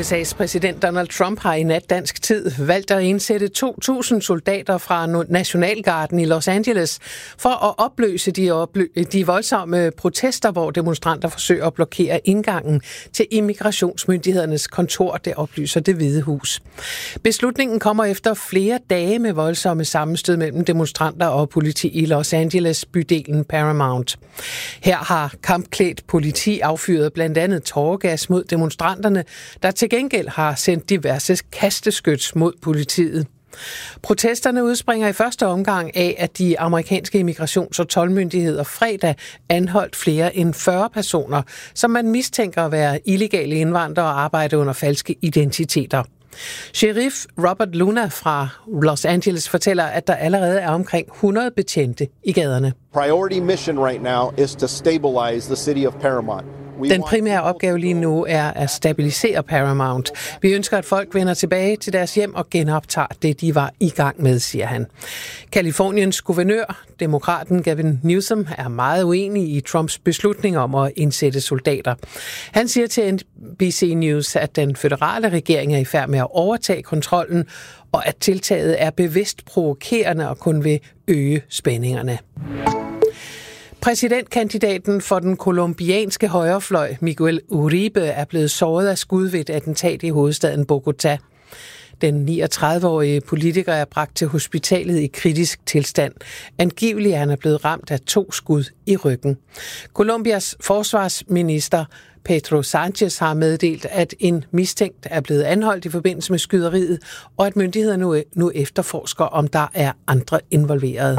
USA's præsident Donald Trump har i nat dansk tid valgt at indsætte 2.000 soldater fra Nationalgarden i Los Angeles for at opløse de voldsomme protester, hvor demonstranter forsøger at blokere indgangen til immigrationsmyndighedernes kontor, det oplyser Det Hvide Hus. Beslutningen kommer efter flere dage med voldsomme sammenstød mellem demonstranter og politi i Los Angeles bydelen Paramount. Her har kampklædt politi affyret blandt andet tåregas mod demonstranterne, der til gengæld har sendt diverse kasteskyts mod politiet. Protesterne udspringer i første omgang af, at de amerikanske immigrations- og toldmyndigheder fredag anholdt flere end 40 personer, som man mistænker at være illegale indvandrere og arbejde under falske identiteter. Sheriff Robert Luna fra Los Angeles fortæller, at der allerede er omkring 100 betjente i gaderne. Priority mission right now is to stabilize the city of Paramount. Den primære opgave lige nu er at stabilisere Paramount. Vi ønsker, at folk vender tilbage til deres hjem og genoptager det, de var i gang med, siger han. Californiens guvernør, demokraten Gavin Newsom, er meget uenig i Trumps beslutning om at indsætte soldater. Han siger til NBC News, at den føderale regering er i færd med at overtage kontrollen, og at tiltaget er bevidst provokerende og kun vil øge spændingerne. Præsidentkandidaten for den colombianske højrefløj, Miguel Uribe, er blevet såret af skud ved et attentat i hovedstaden Bogotá. Den 39-årige politiker er bragt til hospitalet i kritisk tilstand. Angiveligt er han blevet ramt af 2 skud i ryggen. Colombias forsvarsminister Pedro Sánchez har meddelt, at en mistænkt er blevet anholdt i forbindelse med skyderiet, og at myndighederne nu efterforsker, om der er andre involverede.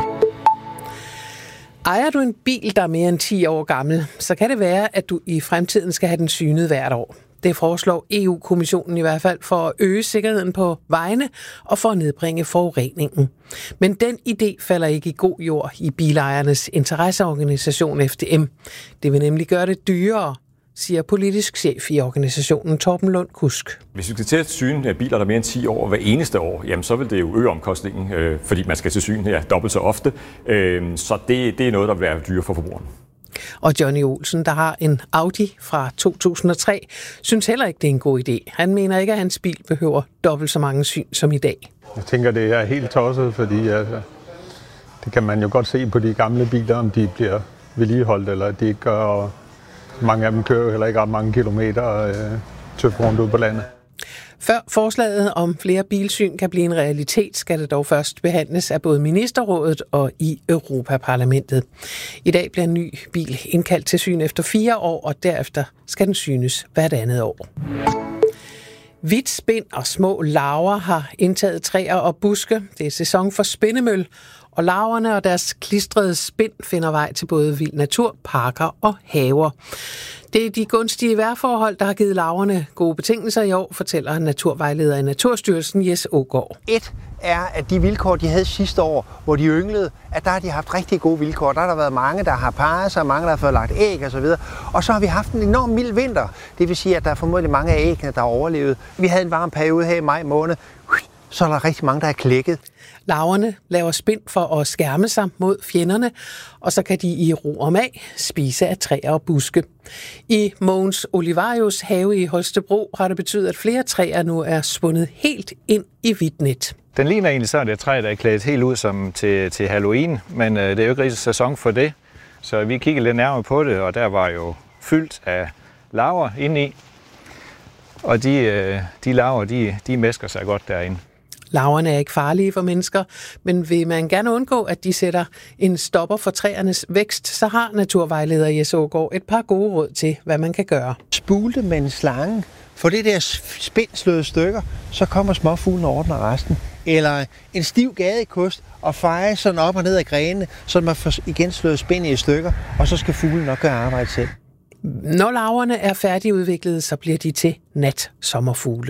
Ejer du en bil, der er mere end 10 år gammel, så kan det være, at du i fremtiden skal have den synet hvert år. Det foreslår EU-kommissionen i hvert fald for at øge sikkerheden på vejene og for at nedbringe forureningen. Men den idé falder ikke i god jord i bilejernes interesseorganisation FDM. Det vil nemlig gøre det dyrere, siger politisk chef i organisationen Torben Lund Kusk. Hvis vi skal til at syne biler, der er mere end 10 år hver eneste år, jamen så vil det jo øge omkostningen, fordi man skal til syn her dobbelt så ofte. Så det er noget, der vil være dyre for forbrugeren. Og Johnny Olsen, der har en Audi fra 2003, synes heller ikke, det er en god idé. Han mener ikke, at hans bil behøver dobbelt så mange syn som i dag. Jeg tænker, det er helt tosset, fordi det kan man jo godt se på de gamle biler, om de bliver vedligeholdt, eller de ikke gør. Mange af dem kører jo heller ikke ret mange kilometer tøft rundt ud på landet. Før forslaget om flere bilsyn kan blive en realitet, skal det dog først behandles af både Ministerrådet og i Europaparlamentet. I dag bliver en ny bil indkaldt til syn efter 4 år, og derefter skal den synes hvert andet år. Hvidt spind og små larver har indtaget træer og buske. Det er sæson for spindemøl, og larverne og deres klistrede spind finder vej til både vild natur, parker og haver. Det er de gunstige vejrforhold, der har givet larverne gode betingelser i år, fortæller naturvejleder i Naturstyrelsen Jes Aagaard. Et er, at de vilkår, de havde sidste år, hvor de ynglede, at der har de haft rigtig gode vilkår. Der har der været mange, der har parret sig, mange, der har fået lagt æg osv. Og så har vi haft en enorm mild vinter. Det vil sige, at der er formodentlig mange af æggene, der har overlevet. Vi havde en varm periode her i maj måned. Så er der rigtig mange, der er klækket. Larverne laver spind for at skærme sig mod fjenderne, og så kan de i ro og mag spise af træer og buske. I Mogens Olivarius have i Holstebro har det betydet, at flere træer nu er spundet helt ind i hvidt net. Den ligner egentlig sådan et træ, der er klædt helt ud som til Halloween, men det er jo ikke rigtig sæson for det. Så vi kiggede lidt nærmere på det, og der var jo fyldt af larver indeni. Og de larver, de mæsker sig godt derinde. Larverne er ikke farlige for mennesker, men vil man gerne undgå, at de sætter en stopper for træernes vækst, så har naturvejleder Jes Aagaard et par gode råd til, hvad man kan gøre. Spul det med en slange. For det der spind slået stykker, så kommer småfuglen og ordner resten. Eller en stiv gadekost og feje sådan op og ned af grenene, så man får igen slået spindet i stykker, og så skal fuglen nok gøre arbejde selv. Når larverne er færdigudviklede, så bliver de til natsommerfugle.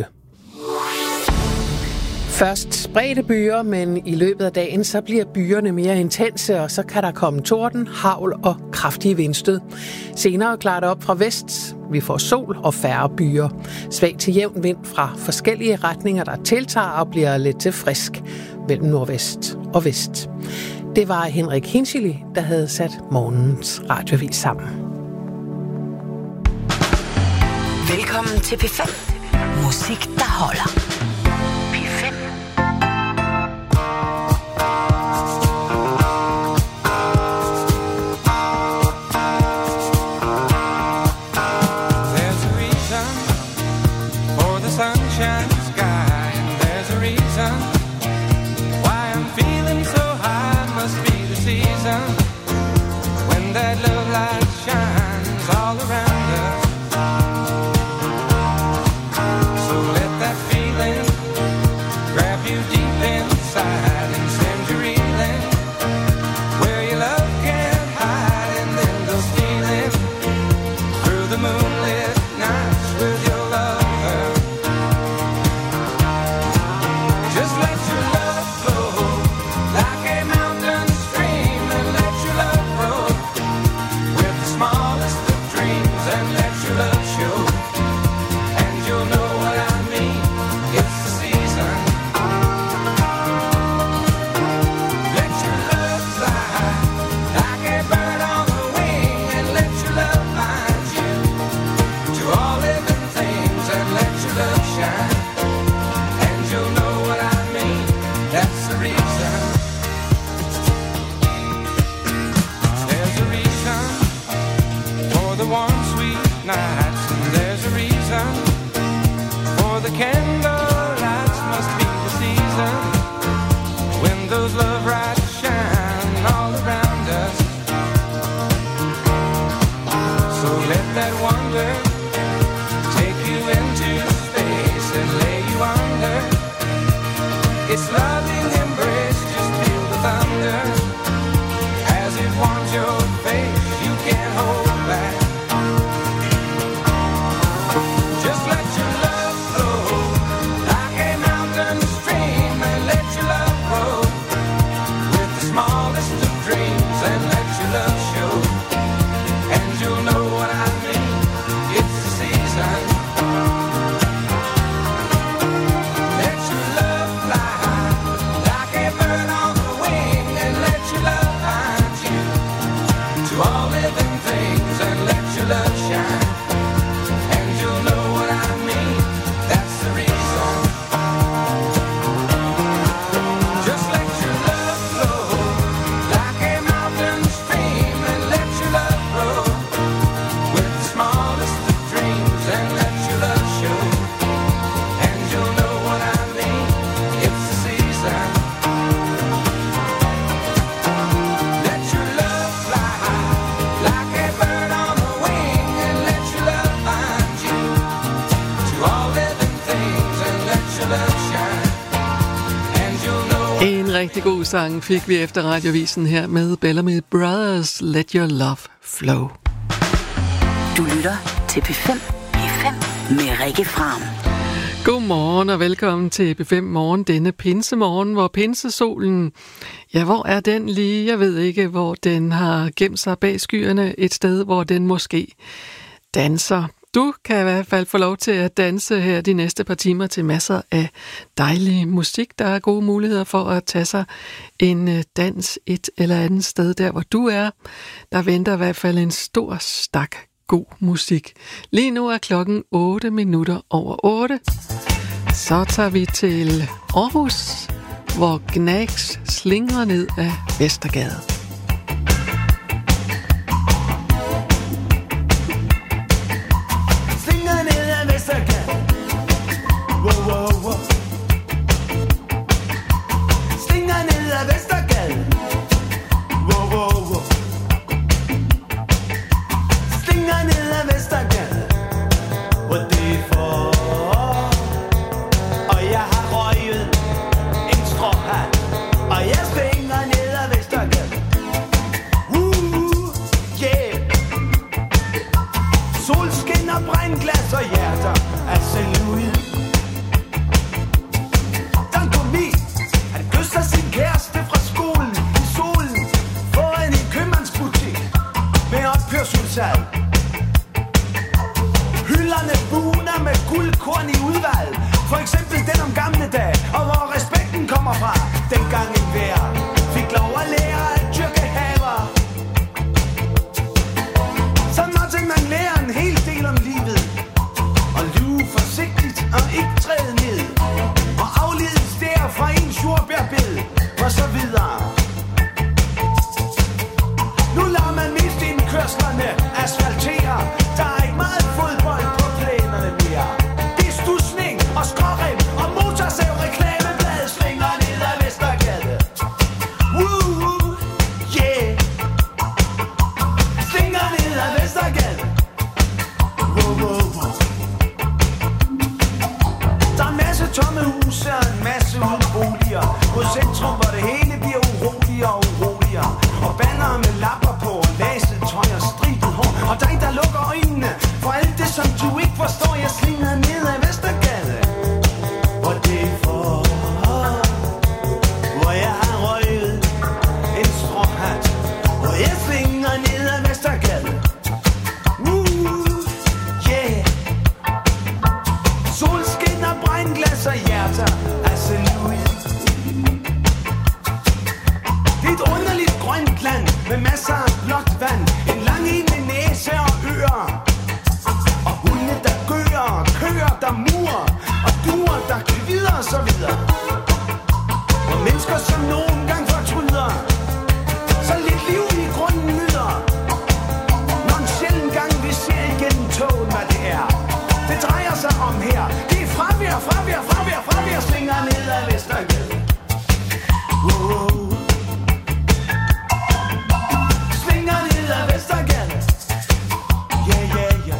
Først spredte byer, men i løbet af dagen så bliver byerne mere intense, og så kan der komme torden, hagl og kraftige vindstød. Senere klarer det op fra vest. Vi får sol og færre byer. Svag til jævn vind fra forskellige retninger, der tiltager og bliver lidt til frisk mellem nordvest og vest. Det var Henrik Hinchili, der havde sat morgens radioavis sammen. Velkommen til P5. Musik, der holder. P5. There's a reason for the sunshine sky, and there's a reason why I'm feeling so high. Must be the season when that love light shines all around us. So let that feeling grab you deep inside and send you reeling where your love can't hide, and then go stealing through the moonlit nights with your lover. Just let your love flow like a mountain stream, and let your love grow with the smallest of dreams, and let your love show, and you'll know what I mean. It's the season. Let your love fly like a bird on the wing, and let your love find you to all living things, and let your love shine, and you'll know what I mean. That's the reason. There's a reason for the warm, sweet nights, and there's a reason for the candle lights. Must be the season when those love lights shine all around us. So let that wonder take you into space and lay you under its loving embrace. Just feel the thunder as it warms your face. You can't hold back. Just let your love flow like a mountain stream, and let your love grow with the smallest of dreams, and let your love show, and you'll know what I mean. It's the season. Let your love fly like a bird on the wing, and let your love find you to all living things, and let your love shine, and you'll know what I mean. That's the reason. Just let your love flow like a mountain stream, and let your love grow with the smallest of dreams, and let your love show, and you'll know what I mean. It's the season. Let your love fly like a bird on the wing, and let your love find you to all living things, and let your love shine, and you'll know. En rigtig god sang fik vi efter radiovisen her med Bellamy Brothers, Let Your Love Flow. Du lytter til P5. P5 med Rikke Fram. Godmorgen og velkommen til P5 Morgen denne pinsemorgen, hvor pinsesolen, ja, hvor er den lige? Jeg ved ikke, hvor den har gemt sig bag skyerne, et sted, hvor den måske danser. Du kan i hvert fald få lov til at danse her de næste par timer til masser af dejlig musik. Der er gode muligheder for at tage sig en dans et eller andet sted, der hvor du er. Der venter i hvert fald en stor stak god musik. Lige nu er klokken 8 minutter over 8. Så tager vi til Aarhus, hvor Gnags slingrer ned af Vestergade. Slinger ned ad Vestergade. Wow, wow, wow. Slinger ned ad Vestergade. Wow, wow, wow. Slinger ned ad Vestergade. Hvor det er for. Og jeg har røget en stråhat. Og jeg svinger ned ad Vestergade. Yeah. Solskin og brændglas og hjerter af celluloid. Dan Komi, han kysser sin kæreste fra skolen i solen foran en købmandsbutik med ophørsudsalg. Hylderne buner med guldkorn i udvalg, for eksempel den om gamle dage, og hvor respekten kommer fra. Dengang en hver fik lov at lære at dyrke haver. Så måtte man lære en hel del om livet, og lyve forsigtigt og og en masse uden boliger. Mod centrum, hvor det hele bliver uroligere og uroligere. Og bannere med lapper på og laset tøj og stribet hår. Og dig, der lukker øjnene for alt det, som du ikke forstår. Jeg slinger ned ad Vestergade. Og det er for, hvor jeg har røget en stråhat. Og jeg slinger ned ad Vestergade. Yeah. Solskin og brændglas og hjerter af celluloid. Det er et underligt grønt land med masser af blåt vand. En lang en med næse og ører. Og hunde der gør, og køer der murer. Og duer der kvider og så videre. Og mennesker som nogen gang fortryder. Så lidt liv i grunden nyder. Når en sjælden gang vi ser igennem togen, hvad det er. Det drejer sig om her. Det er fravær, fravær, fravær, fravær. Slinger ned ad Vestergade. Slinger ned ad Vestergade. Ja, ja, ja.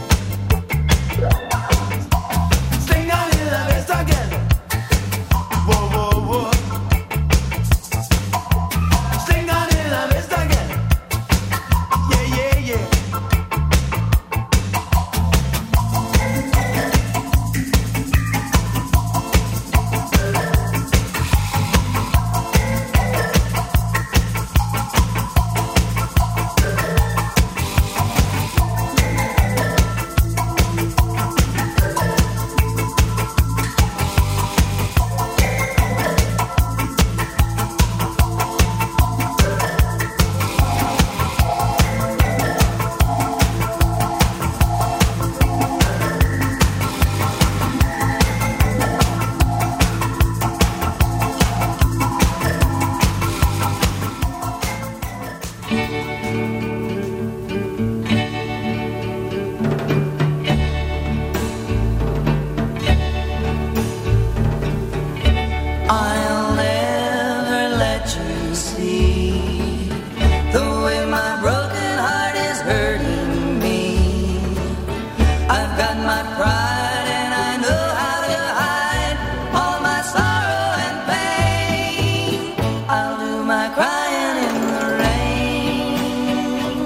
Slinger ned ad Vestergade. Wow, wow, wow. Slinger ned ad Vestergade. Ja, ja, ja. I'll never let you see the way my broken heart is hurting me. I've got my pride and I know how to hide all my sorrow and pain. I'll do my crying in the rain.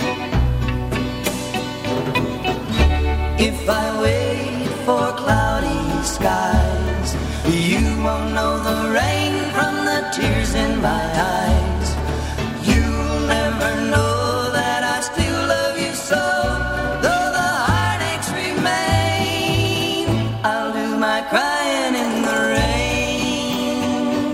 If I wait for cloudy skies, you won't know the rain from the tears in my eyes. You'll never know that I still love you so, though the heartaches remain. I'll do my crying in the rain.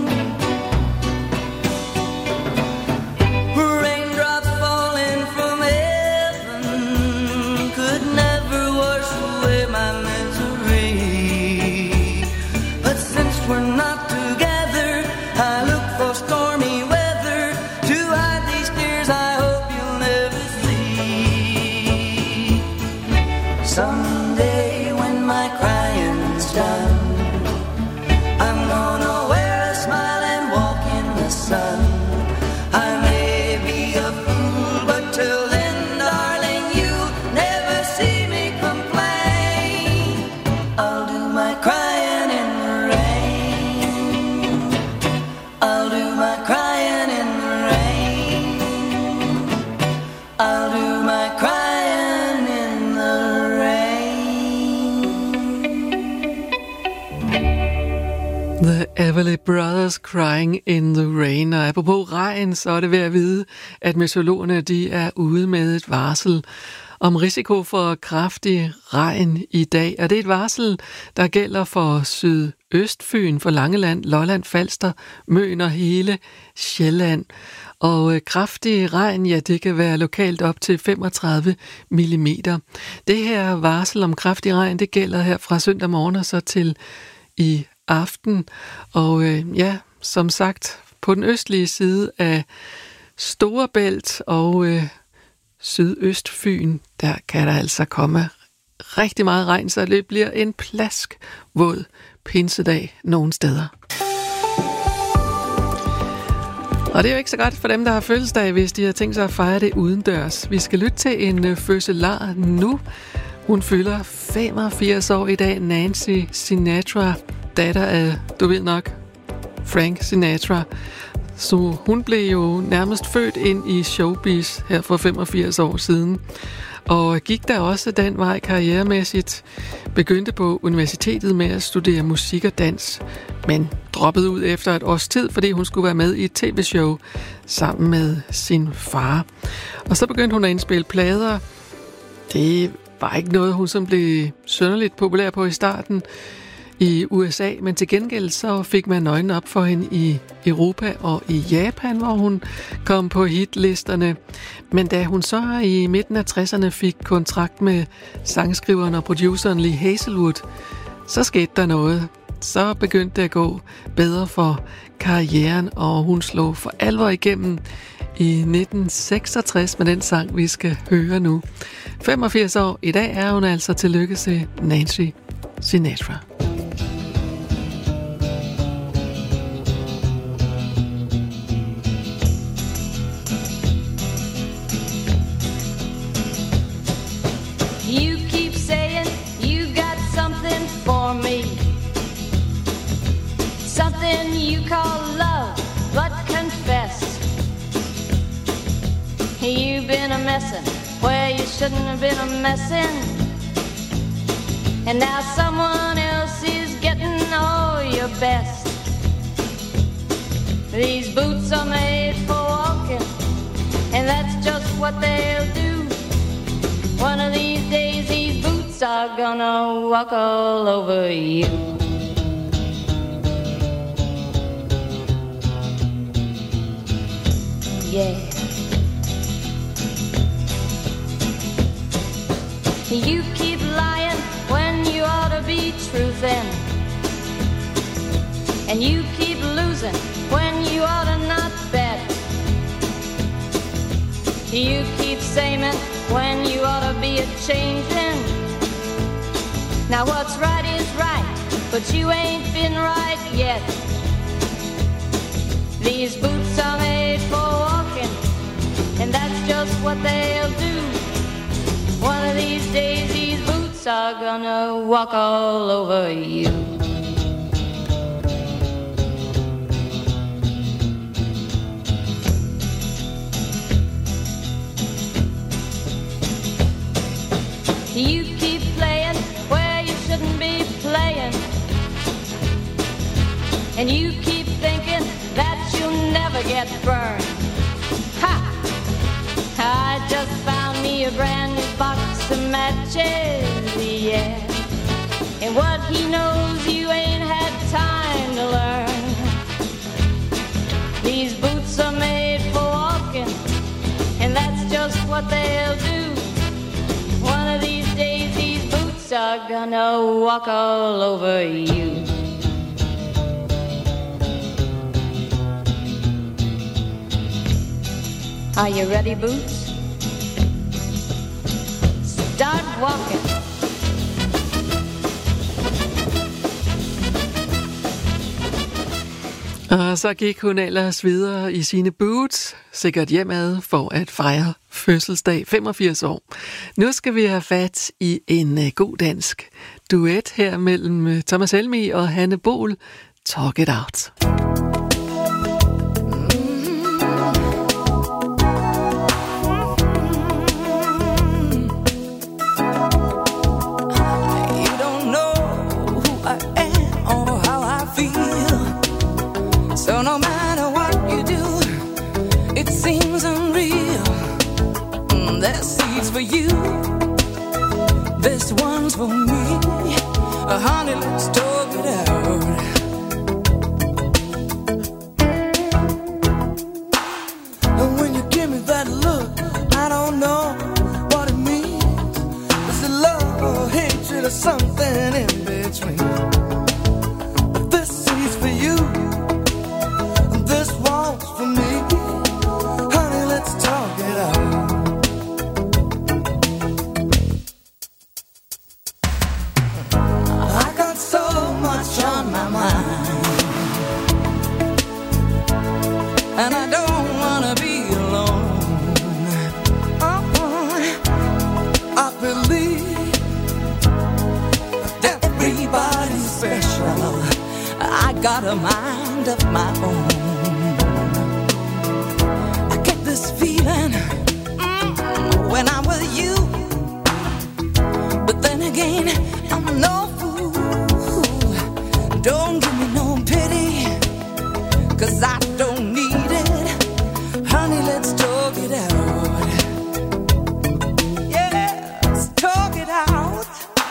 Raindrops falling from heaven could never wash away my misery. But since we're not together, I look for stormy weather to hide these tears I hope you'll never see. Someday when my crying's done, I'm gonna wear a smile and walk in the sun. I may be a fool, but till then, darling, you'll never see me complain. I'll do my crying in the rain. I'll do my crying in the rain. I'll do my crying in the rain. The Everly Brothers Crying in the Rain. Og apropos regn, så er det ved at vide, at meteorologerne de er ude med et varsel om risiko for kraftig regn i dag. Og det er et varsel, der gælder for Sydøstfyn, for Langeland, Lolland, Falster, Møn og hele Sjælland. Og kraftig regn, ja, det kan være lokalt op til 35 mm. Det her varsel om kraftig regn, det gælder her fra søndag morgen og så til i aften. Og ja, som sagt, på den østlige side af Storebælt og Sydøstfyn, der kan der altså komme rigtig meget regn, så det bliver en plaskvåd pinsedag nogle steder. Og det er jo ikke så godt for dem, der har fødselsdag, hvis de har tænkt sig at fejre det udendørs. Vi skal lytte til en fødselar nu. Hun fylder 85 år i dag, Nancy Sinatra. datter af, du ved nok, Frank Sinatra. Så hun blev jo nærmest født ind i showbiz her for 85 år siden. Og gik der også den vej karrieremæssigt. Begyndte på universitetet med at studere musik og dans, men droppede ud efter et års tid, fordi hun skulle være med i et tv-show sammen med sin far. Og så begyndte hun at indspille plader. Det var ikke noget, hun som blev synderligt populær på i starten i USA, men til gengæld så fik man øjnene op for hende i Europa og i Japan, hvor hun kom på hitlisterne. Men da hun så i midten af 60'erne fik kontrakt med sangskriveren og produceren Lee Hazelwood, så skete der noget. Så begyndte det at gå bedre for karrieren, og hun slog for alvor igennem i 1966 med den sang, vi skal høre nu. 85 år. I dag er hun altså tillykke til Nancy Sinatra. You keep saying you got something for me, something you call love, but confess you've been a messin' where you shouldn't have been a messin', and now someone else is getting all your best. These boots are made for walking, and that's just what they'll do. One of these days these boots are gonna walk all over you. Yeah. You keep lying when you ought to be truthin', and you keep losing when you ought to not bet. You keep saying when you ought to be a-changin'. Now what's right is right, but you ain't been right yet. These boots are made for walking, and that's just what they'll do. One of these days these boots are gonna walk all over you. You keep playing where you shouldn't be playing, and you keep thinking that you'll never get burned. Ha! I just found me a brand new box of matches, yeah, and what he knows you ain't had time to learn. These boots are made for walking, and that's just what they'll do. One of these days these boots are gonna walk all over you. Are you ready, Boots? Start walking. Og så gik hun ellers videre i sine boots, sikkert hjemad for at fejre fødselsdag, 85 år. Nu skal vi have fat i en god dansk duet her mellem Thomas Helmig og Hanne Bohl. Talk It Out. So no matter what you do, it seems unreal. There's seeds for you, this one's for me. Honey, let's talk it out. And when you give me that look, I don't know what it means. Is it love or hatred or something in between? But this seed's for you, this one's for me. Honey, let's talk it out. I got so much on my mind, and I don't wanna be alone. I believe that everybody's special. got a mind of my own. I get this feeling when I'm with you, but then again, I'm no fool. Don't give me no pity, 'cause I don't need it. Honey, let's talk it out. Yeah, let's talk it out.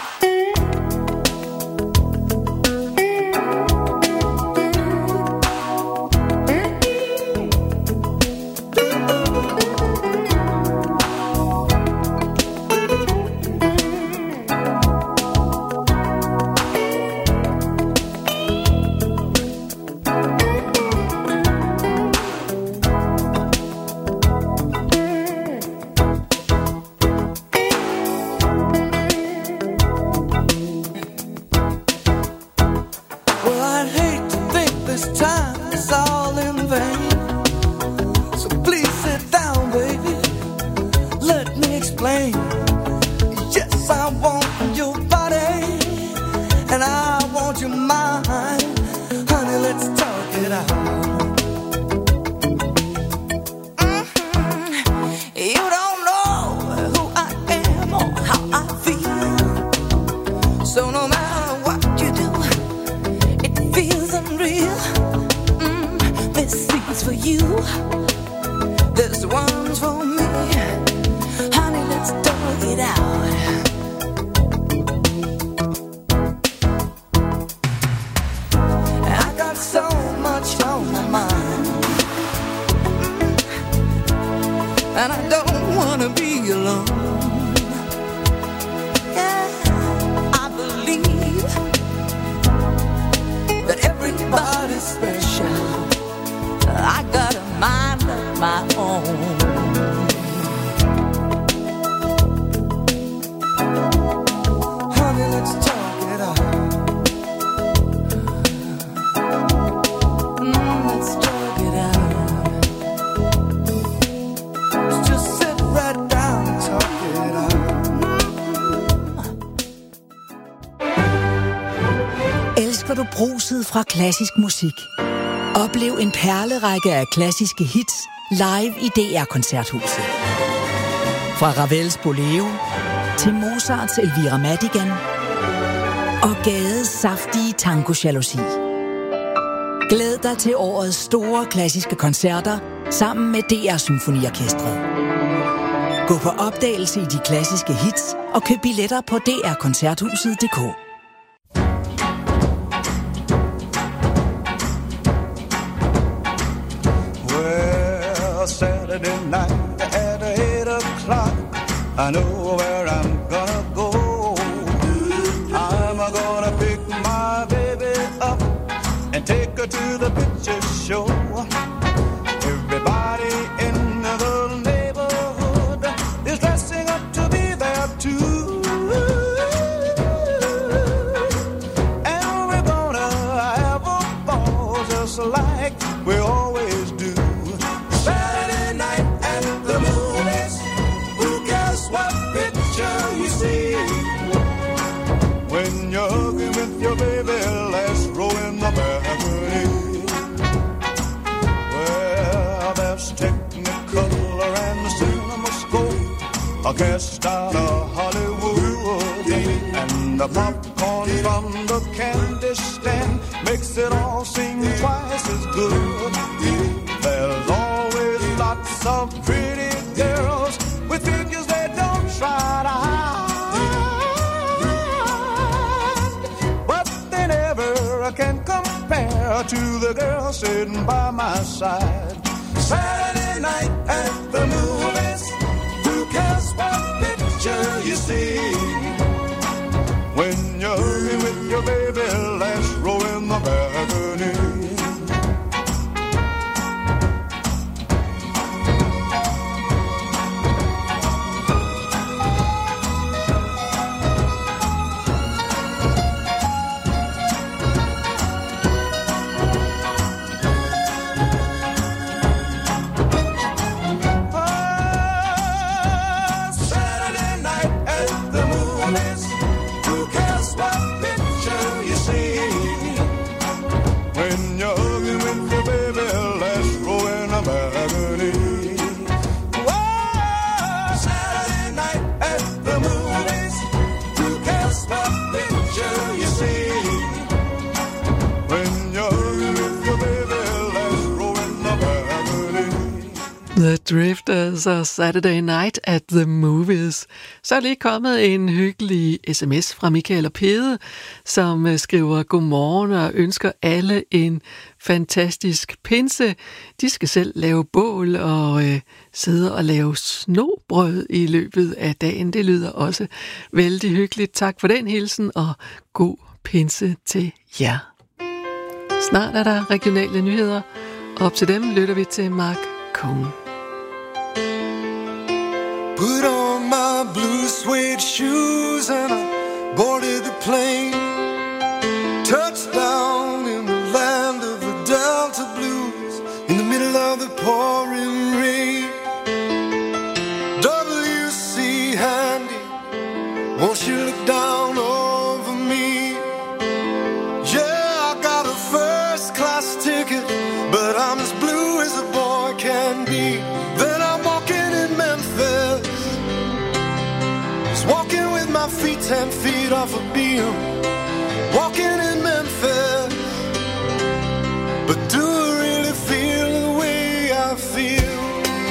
Fra klassisk musik. Oplev en perlerække af klassiske hits live i DR-koncerthuset. Fra Ravels Bolero til Mozarts Elvira Madigan og Gades saftige tango jalousi. Glæd dig til årets store klassiske koncerter sammen med DR Symfoniorkestret. Gå på opdagelse i de klassiske hits og køb billetter på drkoncerthuset.dk. Saturday night at 8 o'clock, I know where I'm gonna go. I'm gonna pick my baby up and take her to the picture show. Everybody in the neighborhood is dressing up to be there too. And we're gonna have a ball just like we always do. Saturday night at the movies, who cares what picture you see? When you're hugging with your baby, let's roll in the balcony. Well, there's Technicolor and the CinemaScope, a cast out of Hollywood, and the popcorn from the candy stand makes it all seem twice as good. There's always lots of pretty girls with figures they don't try to hide, but they never can compare to the girl sitting by my side. Saturday night at the movies, who cares what picture you see? When you're with your baby, let's roll in the balcony. Who cares what picture you see? The Drifters og Saturday Night at the Movies. Så er lige kommet en hyggelig sms fra Michael og Pede, som skriver godmorgen og ønsker alle en fantastisk pinse. De skal selv lave bål og sidde og lave snobrød i løbet af dagen. Det lyder også vældig hyggeligt. Tak for den hilsen, og god pinse til jer. Snart er der regionale nyheder. Op til dem lytter vi til Mark Cohn. Put on my blue suede shoes and I boarded the plane. Touchdown in the land of the Delta Blues, in the middle of the pouring rain. W.C. Handy, won't you look down over me? Yeah, I got a first class ticket, but I'm as blue as a boy can be. Then I'm walking in Memphis, just walking with my feet 10 feet off a beam. Walking in Memphis, but do I really feel the way I feel?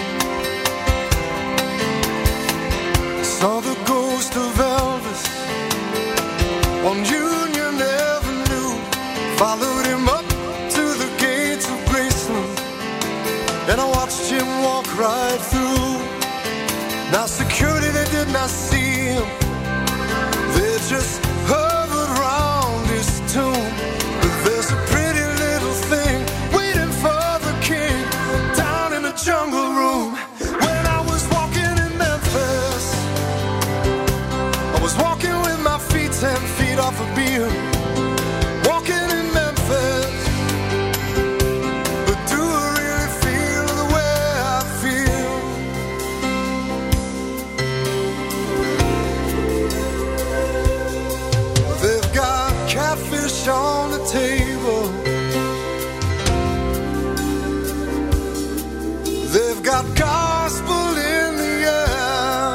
Saw the ghost of Elvis on Union Avenue, followed him up to the gates of Graceland, and I watched him walk right through. Now security, they did not see him, they just hovered round his tomb. But there's a pretty little thing waiting for the king down in the jungle room. When I was walking in Memphis, I was walking with my feet 10 feet off a beam. Walking in Memphis, but do I really feel the way I feel? They've got catfish on the table, they've got gospel in the air,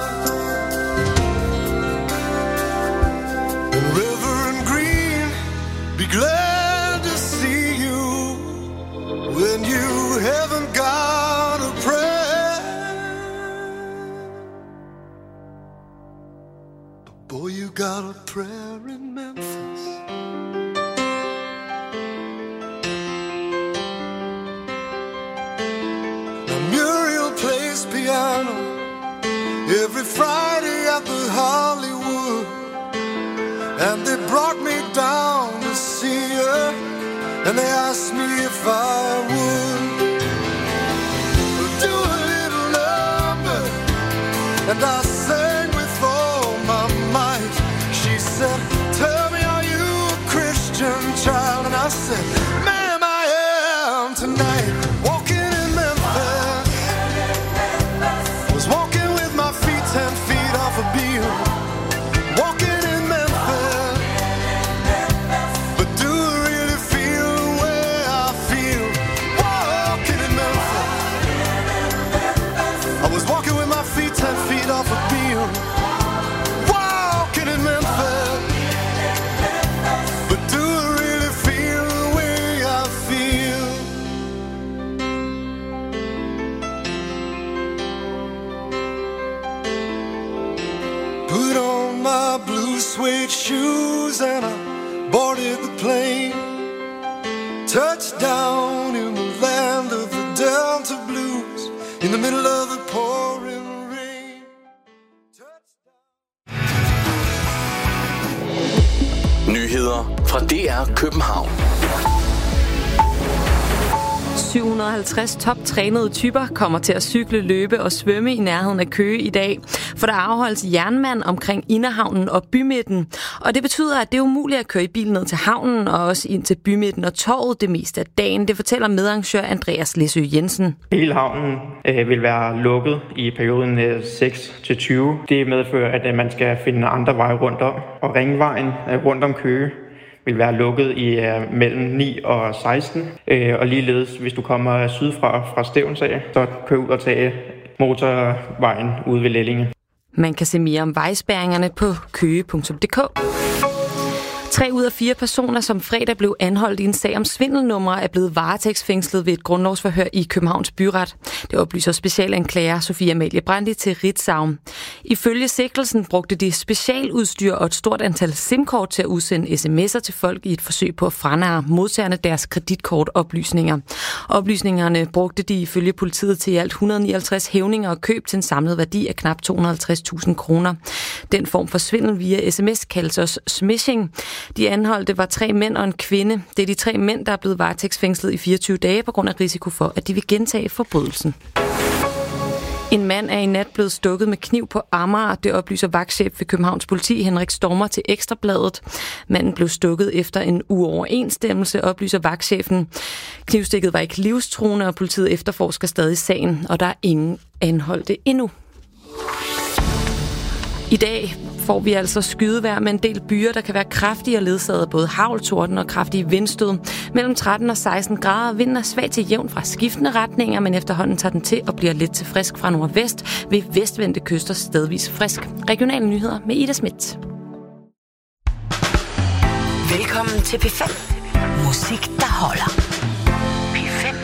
and Reverend Green, be glad to see you when you haven't got a prayer. But boy, you got a prayer in Memphis. Now Muriel plays piano every Friday at the Hollywood, and they brought me down to see her, and they asked me if I would do a little number, and I sang with all my might. She said, tell me, are you a Christian child? And I said, ma'am, I am tonight. Walking in Memphis, was walking with my feet 10 feet off a beam. Walking in Memphis, but do I really feel the way I feel? Walking in Memphis, I was walking with my feet 10 feet off a beam. Walking in Memphis, but do I really feel the way I feel? Put on my blue suede shoes and I boarded the plane. Touchdown in the land of the Delta Blues, in the middle of the pouring rain. Nyheder fra DR København. 750 toptrænede typer kommer til at cykle, løbe og svømme i nærheden af Køge i dag, for der afholdes jernmand omkring Inderhavnen og bymidten. Og det betyder, at det er umuligt at køre i bil ned til havnen og også ind til bymidten og torvet det meste af dagen. Det fortæller medarrangør Andreas Læsø Jensen. Hele havnen vil være lukket i perioden 6-20. Det medfører, at man skal finde andre veje rundt om. Og ringvejen rundt om Køge vil være lukket i mellem 9 og 16. Og ligeledes, hvis du kommer sydfra fra Stevnsag, så kør ud og tage motorvejen ude ved Lellinge. Man kan se mere om vejspærringerne på køge.dk. 3 ud af 4 personer, som fredag blev anholdt i en sag om svindelnumre, er blevet varetægtsfængslet ved et grundlovsforhør i Københavns Byret. Det oplyser specialanklager Sofie Amalie Brandi til Ritzau. Ifølge sigtelsen brugte de specialudstyr og et stort antal SIM-kort til at udsende sms'er til folk i et forsøg på at franarre modtagerne deres kreditkortoplysninger. Oplysningerne brugte de ifølge politiet til i alt 159 hævninger og køb til en samlet værdi af knap 250.000 kroner. Den form for svindel via sms kaldes også smishing. De anholdte var 3 mænd og en kvinde. Det er de 3 mænd, der er blevet varetægtsfængslet i 24 dage på grund af risiko for, at de vil gentage forbrydelsen. En mand er i nat blevet stukket med kniv på Amager. Det oplyser vagtchef ved Københavns Politi, Henrik Stormer, til Ekstrabladet. Manden blev stukket efter en uoverensstemmelse, oplyser vagtchefen. Knivstikket var ikke livstruende, og politiet efterforsker stadig sagen, og der er ingen anholdte endnu. I dag får vi altså skydevejr med en del byer, der kan være kraftige og ledsaget af både hagl, torden og kraftige vindstød. Mellem 13 og 16 grader. Vinden er svag til jævn fra skiftende retninger, men efterhånden tager den til og bliver lidt til frisk fra nordvest. Ved vestvendte kyster stedvis frisk. Regionale nyheder med Ida Schmidt. Velkommen til P5. Musik, der holder. P5.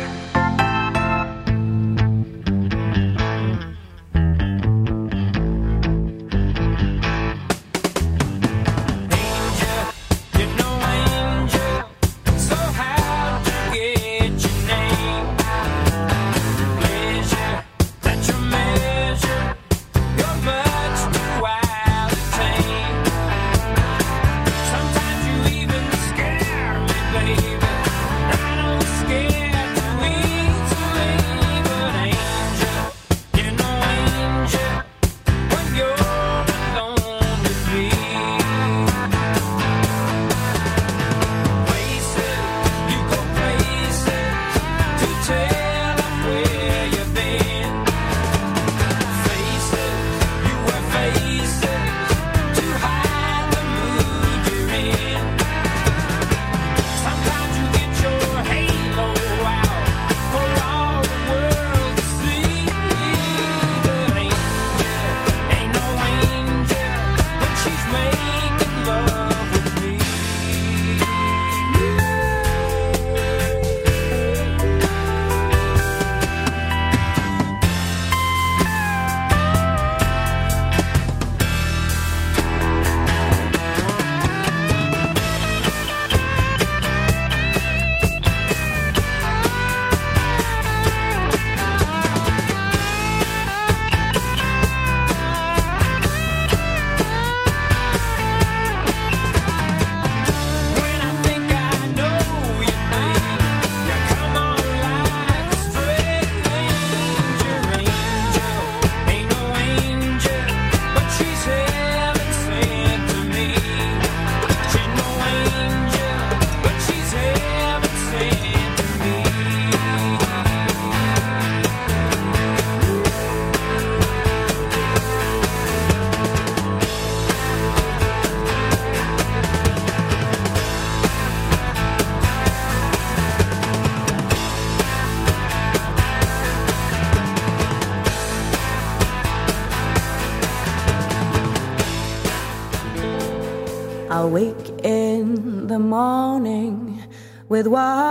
Awake in the morning with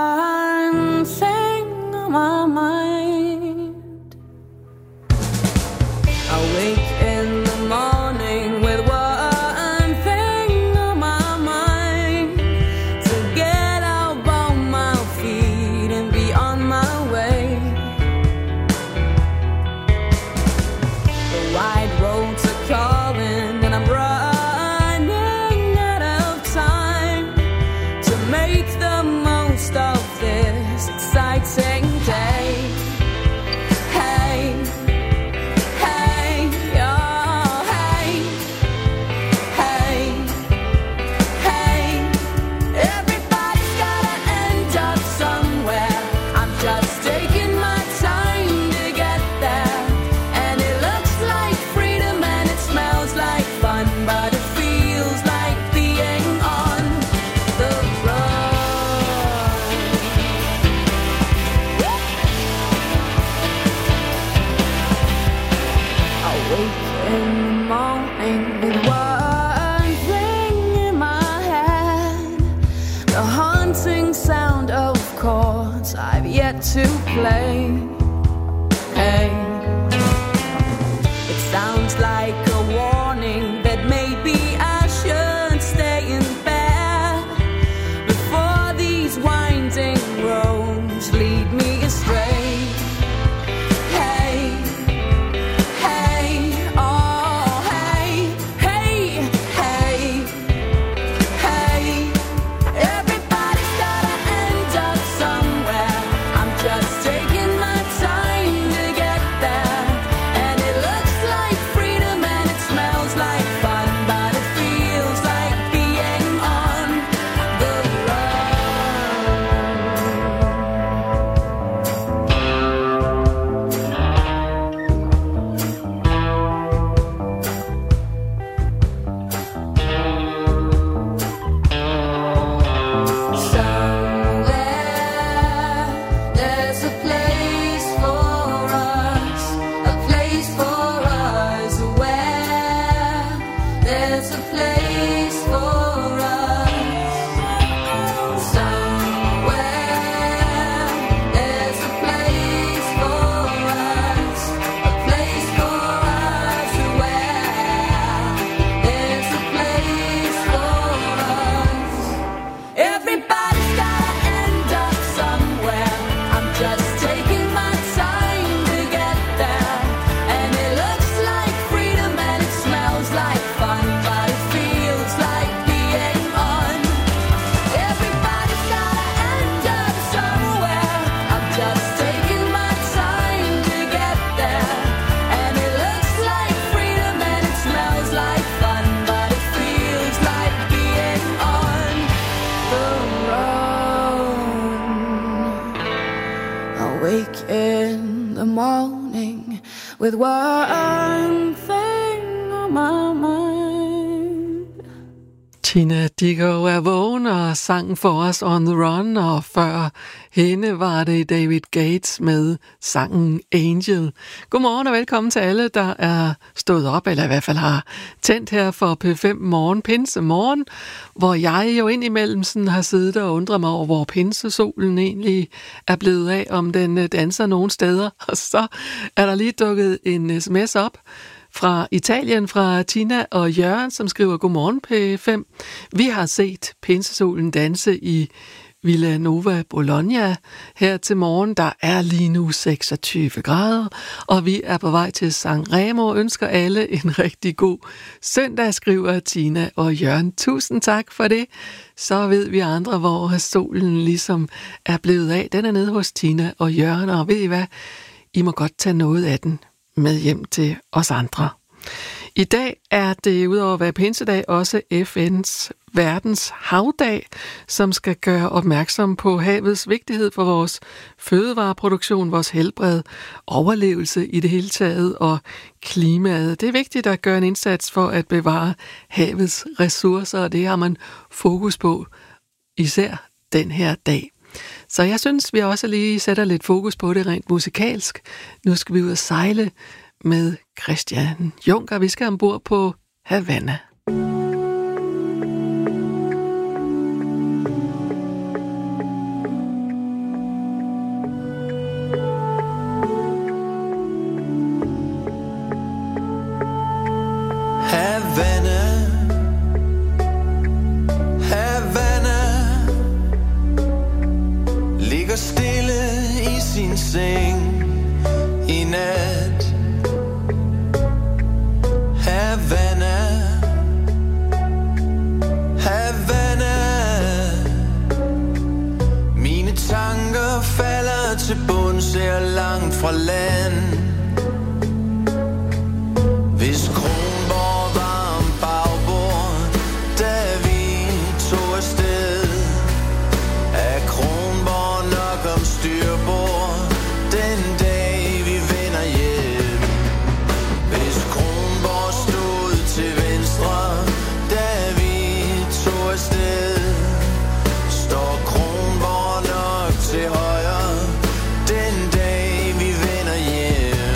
one thing on my mind. Awake in the morning with one thing on my mind. To get up on my feet and be on my way. The wide roads are calling and I'm running of this exciting day. Hey, hey, oh, hey, hey, hey. Everybody's gotta end up somewhere. I'm just taking my time to get there. And it looks like freedom and it smells like fun, but it feels like being on the road. In the morning with one thing in my head. yet to play. Hey, it sounds like a warning that maybe I should stay in bed before these winding roads lead me astray. With one thing on my mind. Tina Dickow er vågen og sang for os On the Run, og før hende var det David Gates med sangen Angel. Godmorgen og velkommen til alle, der er stået op, eller i hvert fald har tændt her for P5 Morgen, Pinsemorgen, hvor jeg jo indimellem sådan har siddet og undret mig over, hvor pinsesolen egentlig er blevet af, om den danser nogle steder. Og så er der lige dukket en sms op fra Italien, fra Tina og Jørgen, som skriver: Godmorgen P5. Vi har set pinsesolen danse i Villanova Bologna her til morgen. Der er lige nu 26 grader, og vi er på vej til San Remo. Ønsker alle en rigtig god søndag, skriver Tina og Jørgen. Tusind tak for det. Så ved vi andre, hvor solen ligesom er blevet af. Den er nede hos Tina og Jørgen, og ved I hvad? I må godt tage noget af den med hjem til os andre. I dag er det udover at være pinsedag også FN's verdens havdag, som skal gøre opmærksom på havets vigtighed for vores fødevareproduktion, vores helbred, overlevelse i det hele taget og klimaet. Det er vigtigt at gøre en indsats for at bevare havets ressourcer, og det har man fokus på især den her dag. Så jeg synes, vi også lige sætter lidt fokus på det rent musikalsk. Nu skal vi ud og sejle med Christian Juncker. Vi skal ombord på Havana. Seng i nat. Havana, Havana. Mine tanker falder til bunds, ser langt fra land. Hvis Kronborg var om bagbord, da vi tog afsted, er Kronborg nok om styrbord. Den dag vi vender hjem. Hvis Kronborg stod til venstre, da vi tog afsted, står Kronborg nok til højre. Den dag vi vender hjem.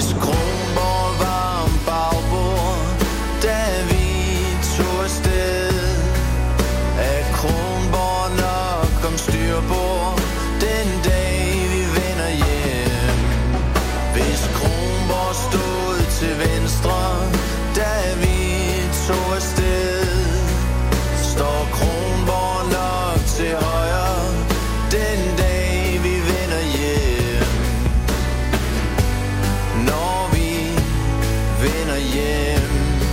Hvis Kronborg var om bagbord, da vi tog afsted, er Kronborg nok om styrbord den dag vi vender hjem. Hvis Kronborg stod til venstre, da vi tog afsted, står Kronborg nok til højre den dag vi vender hjem. Når vi vender hjem.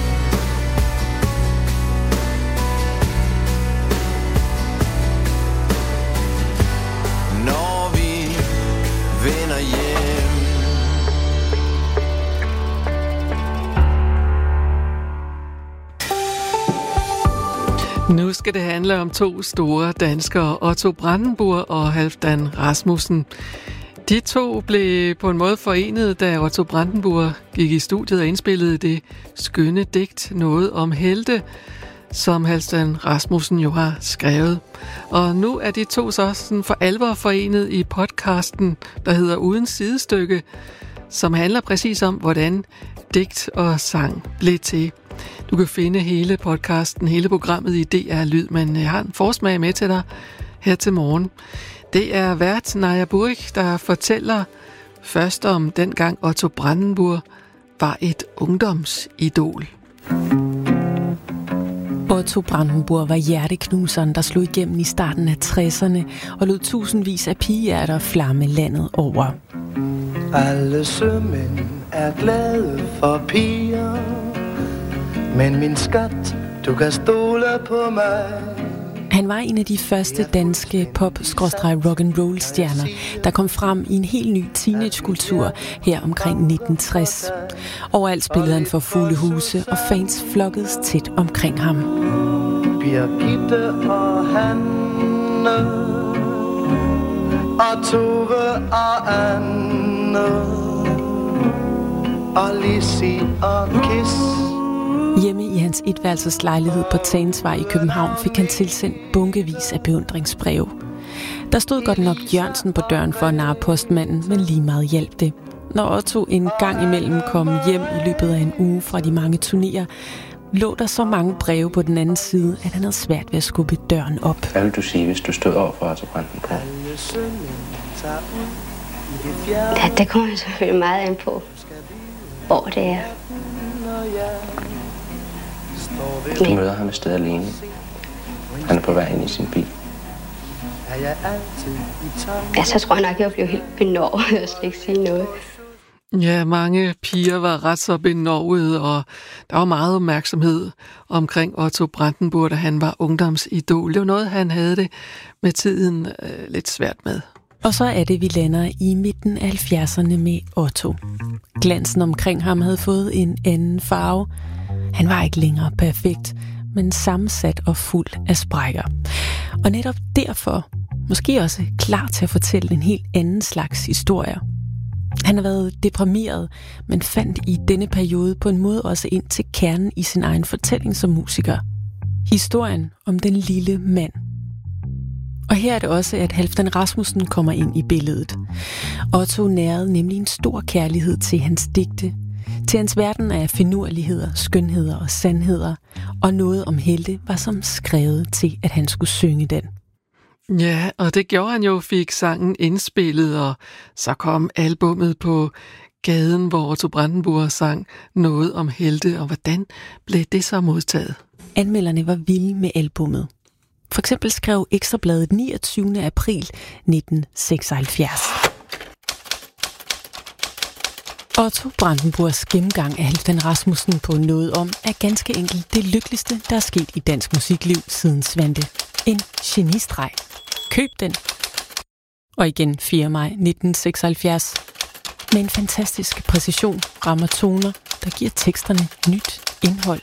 Når vi vender hjem. Nu skal det handle om to store danskere, Otto Brandenburg og Halfdan Rasmussen. De to blev på en måde forenet, da Otto Brandenburg gik i studiet og indspillede det skønne digt Noget om helte, som Halfdan Rasmussen jo har skrevet. Og nu er de to så sådan for alvor forenet i podcasten, der hedder Uden Sidestykke, som handler præcis om, hvordan digt og sang blev til. Du kan finde hele podcasten, hele programmet i DR Lyd, men jeg har en forsmag med til dig her til morgen. Det er vært Naja Burik, der fortæller først om dengang Otto Brandenburg var et ungdomsidol. Otto Brandenburg var hjerteknuseren, der slog igennem i starten af 60'erne og lod tusindvis af pigehjerter flamme landet over. Alle sømænd er glade for piger, men min skat, du kan stole på mig. Han var en af de første danske pop-rock-and-roll-stjerner, der kom frem i en helt ny teenagekultur her omkring 1960. Overalt spillede han for fulde huse, og fans flokkedes tæt omkring ham. Birgitte og Hanne, og Tove og Anne, og Lissi og Kiss. Hjemme i hans etværelseslejlighed på Tagensvej i København fik han tilsendt bunkevis af beundringsbreve. Der stod godt nok Jørgensen på døren for at narre postmanden, men lige meget hjalp det. Når Otto en gang imellem kom hjem i løbet af en uge fra de mange turnéer, lå der så mange breve på den anden side, at han havde svært ved at skubbe døren op. Hvad vil du sige, hvis du stod over for Otto Brandenburg? Ja, det kommer jeg selvfølgelig meget an på, hvor det er. Du møder ham et sted alene. Han er på vej ind i sin bil. Ja, så tror jeg nok, jeg blev helt benovet og slet ikke sige noget. Ja, mange piger var ret så benovet, og der var meget opmærksomhed omkring Otto Brandenburg, da han var ungdomsidol. Det var noget, han havde det med tiden lidt svært med. Og så er det, vi lander i midten af 70'erne med Otto. Glansen omkring ham havde fået en anden farve. Han var ikke længere perfekt, men sammensat og fuld af sprækker. Og netop derfor, måske også klar til at fortælle en helt anden slags historier. Han har været deprimeret, men fandt i denne periode på en måde også ind til kernen i sin egen fortælling som musiker. Historien om den lille mand. Og her er det også, at Halfdan Rasmussen kommer ind i billedet. Otto nærede nemlig en stor kærlighed til hans digte, til hans verden af finurligheder, skønheder og sandheder, og noget om helte var som skrevet til, at han skulle synge den. Ja, og det gjorde han jo, fik sangen indspillet, og så kom albummet på gaden, hvor Otto Brandenburg sang noget om helte, og hvordan blev det så modtaget? Anmelderne var vilde med albummet. For eksempel skrev Ekstrabladet 29. april 1976. Otto Brandenburgs gennemgang af Halfdan Rasmussen på noget om er ganske enkelt det lykkeligste, der er sket i dansk musikliv siden Svante. En genistreg. Køb den. Og igen 4. maj 1976. Med en fantastisk præcision rammer toner, der giver teksterne nyt indhold.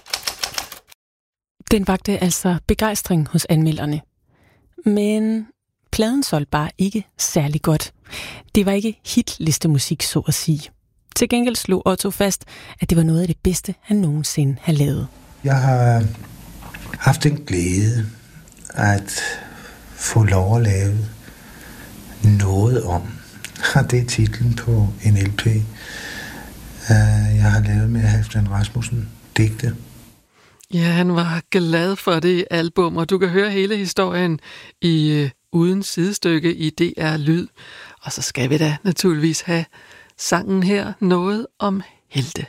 Den vakte altså begejstring hos anmelderne. Men pladen solgte bare ikke særlig godt. Det var ikke hitlistemusik, så at sige. Til gengæld slog Otto fast, at det var noget af det bedste, han nogensinde havde lavet. Jeg har haft en glæde at få lov at lave noget om. Og det er titlen på en LP. jeg har lavet med Halfdan Rasmussen digte. Ja, han var glad for det album, og du kan høre hele historien i uden sidestykke i DR Lyd. Og så skal vi da naturligvis have sangen her, Noget om helte.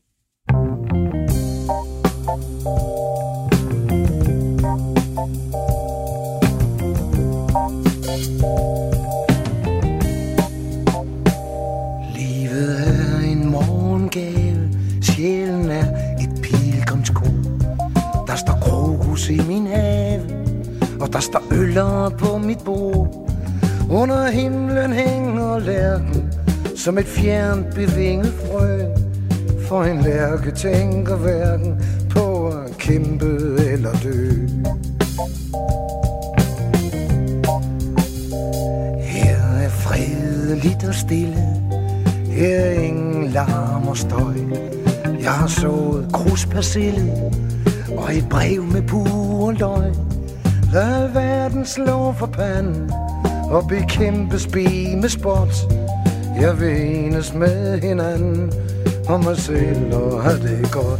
Livet er en morgengave, sjælen er et pilgrimsko. Der står krokus i min have, og der står øller på mit bord. Under himlen hænger lærken som et fjernt bevinget frø. For en lærke tænker hverken på at kæmpe eller dø. Her er fredeligt og stille, her er ingen larm og støj. Jeg har sået kruspersille og et brev med purløg. Lad verden slå for panden og bekæmpe spil med spot. Jeg vil enes med hinanden og mig selv og have det godt.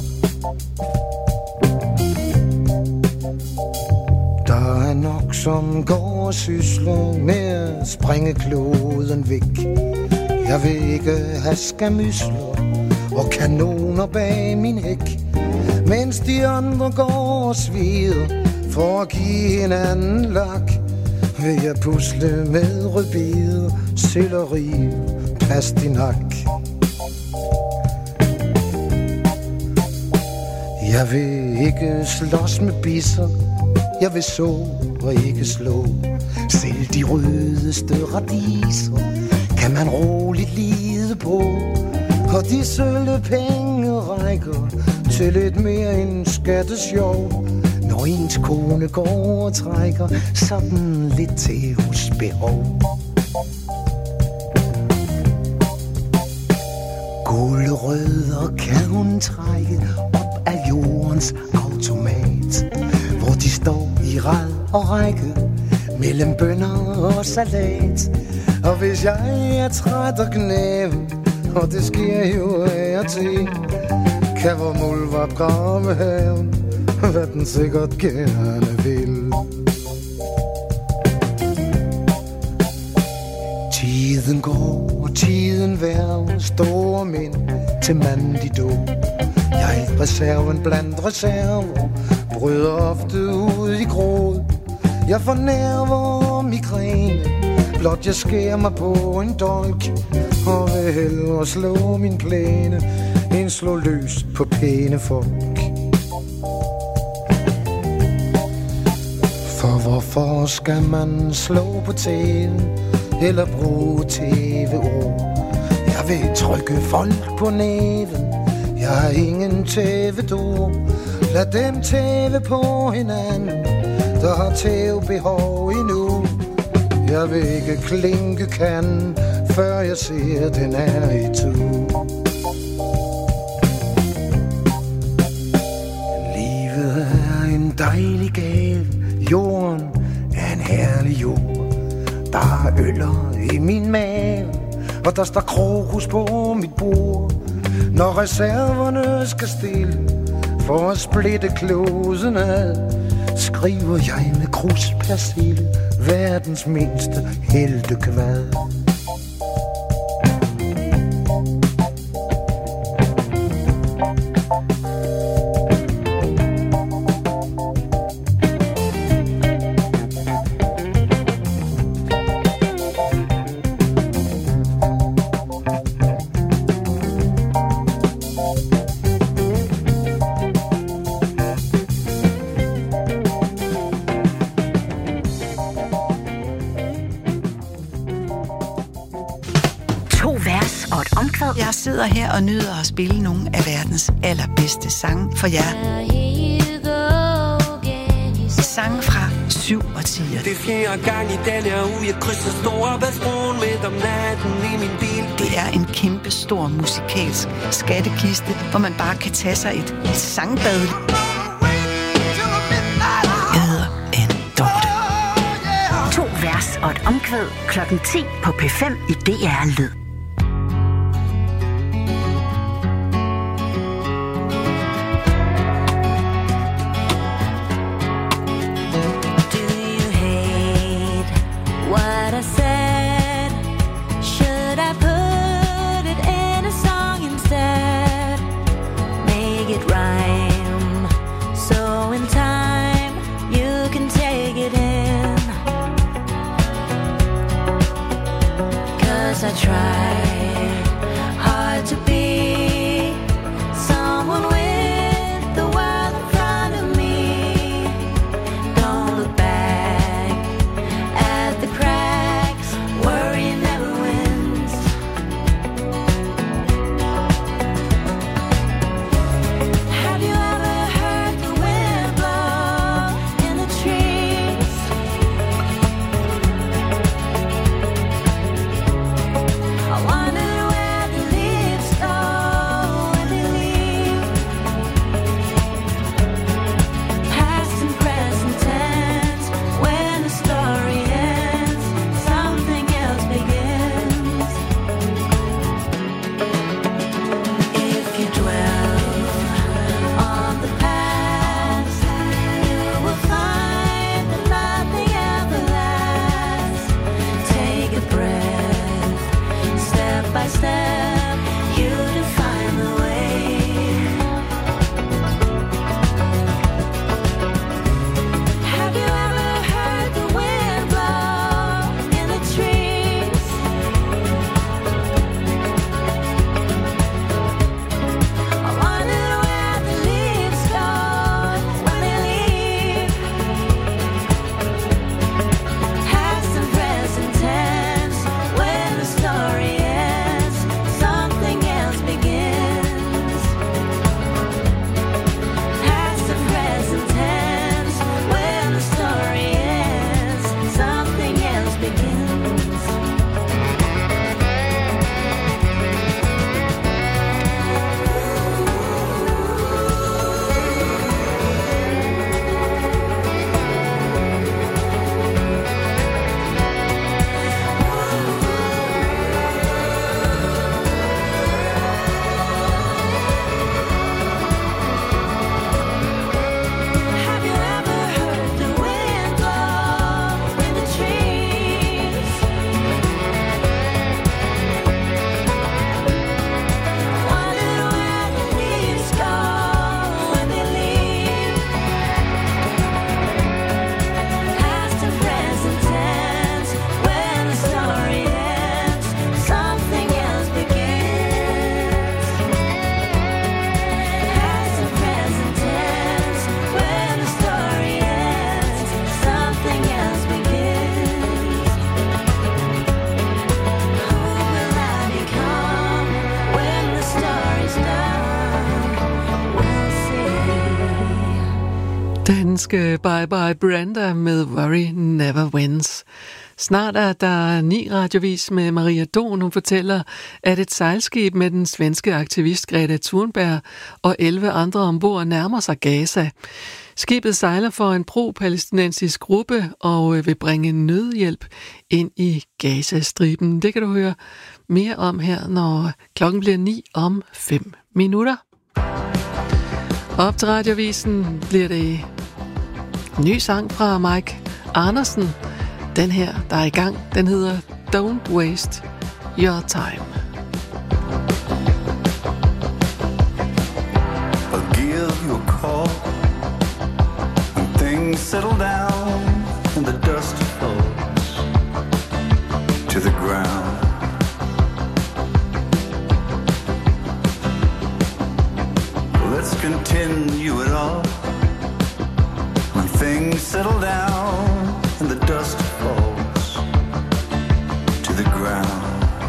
Der er nok som går og sysler med at springe kloden væk. Jeg vil ikke have skamysler og kanoner bag min hæk, mens de andre går og svider for at give hinanden lak. Vil jeg pusle med rødbeder, selleri, pastinak. Jeg vil ikke slås med bisser, jeg vil så og ikke slå. Selv de rødeste radiser kan man roligt lide på. Og de sølve penge rækker til lidt mere end skattesjov. Når ens kone går og trækker sådan lidt til hos behov. Gule rødder kan hun trække op af jordens automat, hvor de står i rad og række mellem bønner og salat. Og hvis jeg er træt og knæven, og det sker jo af og til, kan vor muldvarp grave haven, hvad den sikkert gerne vil. Tiden går, og tiden værver store mænd til mandido. Jeg er reserven blandt reserver, bryder ofte ud i gråd. Jeg får nerver og migræne, blot jeg skærer mig på en dolk, og vil hellere slå min plæne end slå løs på pæne folk. For hvorfor skal man slå på tæven eller bruge tæveord? Jeg vil trykke folk på næven, jeg har ingen tævedor. Lad dem tæve på hinanden, der har tævebehov endnu. Jeg vil ikke klinke kanden, før jeg ser den er i tur. Livet er en dejlig gave, jorden er en herlig jord. Der er øller i min mave, og der står krokus på mit bord. Når reserverne skal stille for at splitte kloden ad, skriver jeg med kruspersille verdens mindste heltekvad. Jeg sidder her og nyder at spille nogle af verdens allerbedste sange for jer. Sange fra 7 årtier. Det er 4. gang i den her uge, jeg krydser Storebæltsbroen midt om natten i min bil. Det er en kæmpe stor musikalsk skattekiste, hvor man bare kan tage sig et sangbad. Jeg hedder Anne Dorte. 2 vers og et omkvæd klokken 10 på P5 i DR Lyd. I tried hard to be someone with the world in front of me. Don't look back at the cracks, worry never wins. Have you ever heard the wind blow in the trees? I wonder where the leaves go when they leave. Past and present tense, when the story ends, something else begins. If you dwell on the past, you will find that nothing ever lasts. Take a breath, step by step, you define the way. Have you ever heard the wind blow in the trees? I wonder where the leaves go when they leave. Past and present tense, when the story ends, something else begins. Past and present tense, when the story ends, something else begins. Have you ever heard the wind blow in the trees? Wonder where the leaves go when they leave. Past and present tense, when the story ends, something else begins. Past and present tense, when the story ends, something else begins. Who will I become when the story's done? We'll see. Danske Bye Bye Branda med Worry Never Wins. Snart er der 9 radiovis med Maria Don. Hun fortæller, at et sejlskib med den svenske aktivist Greta Thunberg og 11 andre ombord nærmer sig Gaza. Skibet sejler for en pro-palæstinensisk gruppe og vil bringe nødhjælp ind i Gazastriben. Det kan du høre mere om her, når klokken bliver 9 om 5 minutter. Op til radiovisen bliver det en ny sang fra Mike Andersen. Den her, der er i gang, den hedder Don't Waste Your Time. I'll give you a call when things settle down and the dust falls to the ground. Let's continue it all when things settle down and the dust falls to the ground.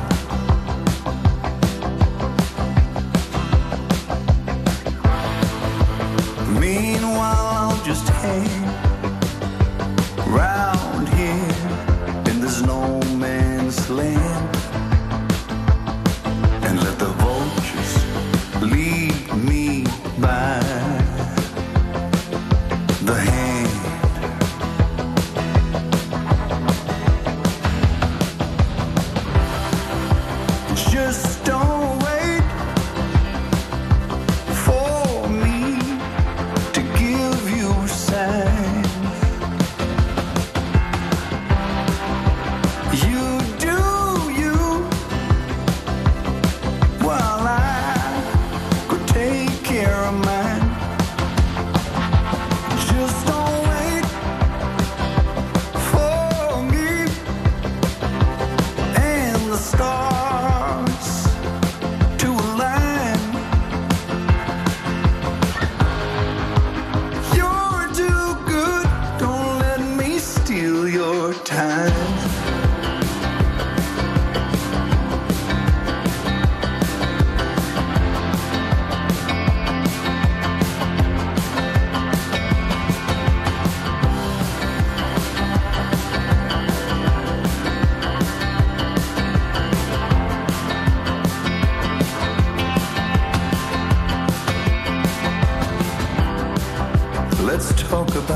Meanwhile, I'll just hang round here in this no man's land and let the vultures lead me by the hand. Just don't wait for me to give you sign.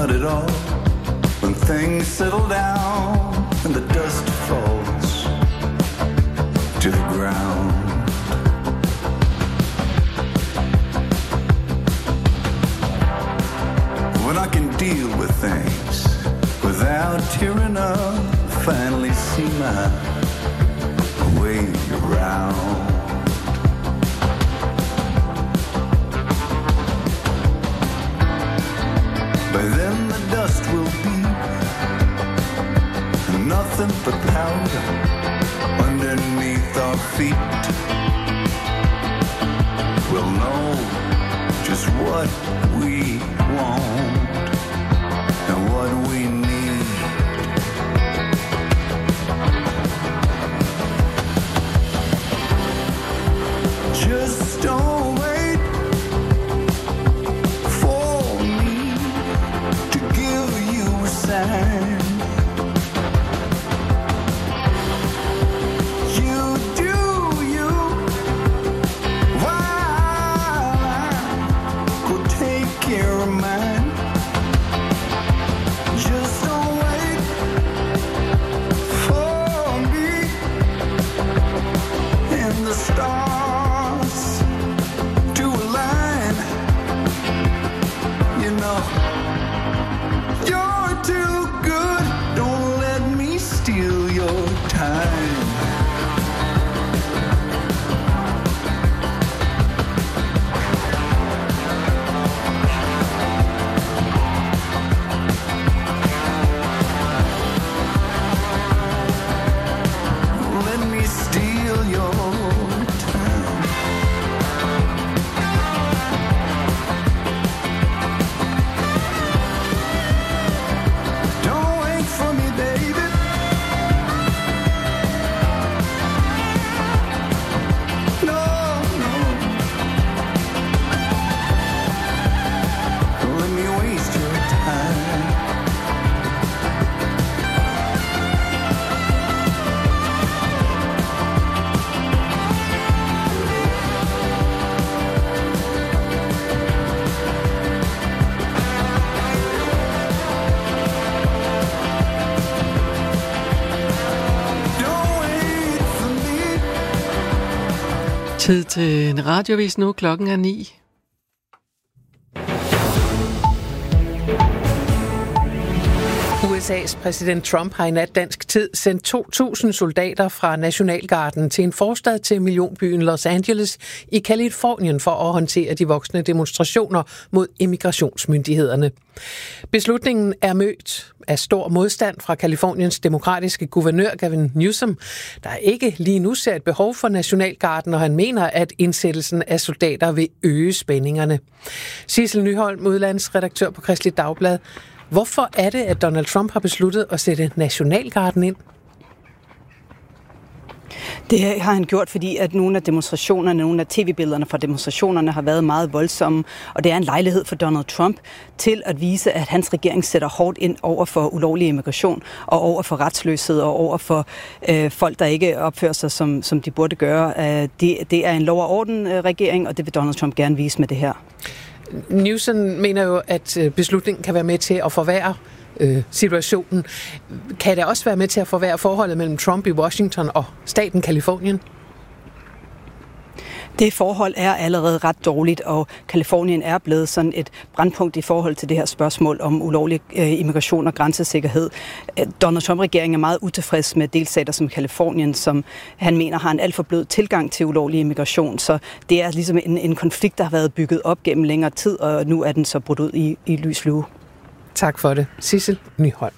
about it all when things settle down and the dust falls to the ground. When I can deal with things without tearing up, finally see my way around. By then the dust will be nothing but powder underneath our feet. We'll know just what we want and what we need. Just don't wait for me to give you a sign. You do you while I go take care of mine. Just don't wait for me and the stars to align. You know, you're too good. Don't let me steal your time. Let me steal your time. Don't wait for me, baby. No, no. Don't let me waste your time. Tid til en radiovis nu. Klokken er 9. USA's præsident Trump har i nat dansk tid sendt 2.000 soldater fra Nationalgarden til en forstad til millionbyen Los Angeles i Californien for at håndtere de voksne demonstrationer mod immigrationsmyndighederne. Beslutningen er mødt af stor modstand fra Californiens demokratiske guvernør Gavin Newsom, der ikke lige nu ser et behov for Nationalgarden, og han mener, at indsættelsen af soldater vil øge spændingerne. Sissel Nyholm, udlandsredaktør på Kristeligt Dagblad. Hvorfor er det, at Donald Trump har besluttet at sætte Nationalgarden ind? Det har han gjort, fordi at nogle af demonstrationerne, nogle af tv-billederne fra demonstrationerne har været meget voldsomme, og det er en lejlighed for Donald Trump til at vise, at hans regering sætter hårdt ind over for ulovlig immigration, og over for retsløshed, og over for folk, der ikke opfører sig, som de burde gøre. Det er en lov- og orden-regering, og det vil Donald Trump gerne vise med det her. Newsom mener jo, at beslutningen kan være med til at forværre situationen. Kan det også være med til at forværre forholdet mellem Trump i Washington og staten Californien? Det forhold er allerede ret dårligt, og Californien er blevet sådan et brandpunkt i forhold til det her spørgsmål om ulovlig immigration og grænsesikkerhed. Donald Trump-regeringen er meget utilfreds med delstater som Californien, som han mener har en alt for blød tilgang til ulovlig immigration. Så det er ligesom en konflikt, der har været bygget op gennem længere tid, og nu er den så brudt ud i lys lue. Tak for det. Sissel Nyholm.